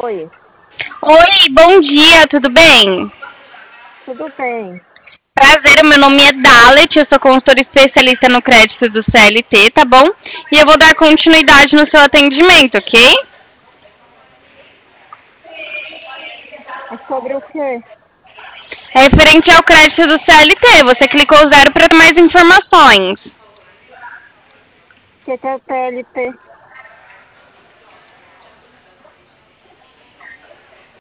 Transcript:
Oi, Oi, bom dia, tudo bem? tudo bem? Prazer, meu nome é Dalet, eu sou consultora especialista no crédito do CLT, tá bom? E eu vou dar continuidade no seu atendimento, ok? É sobre o quê? É referente ao crédito do CLT, você clicou zero para ter mais informações. O que é TLT?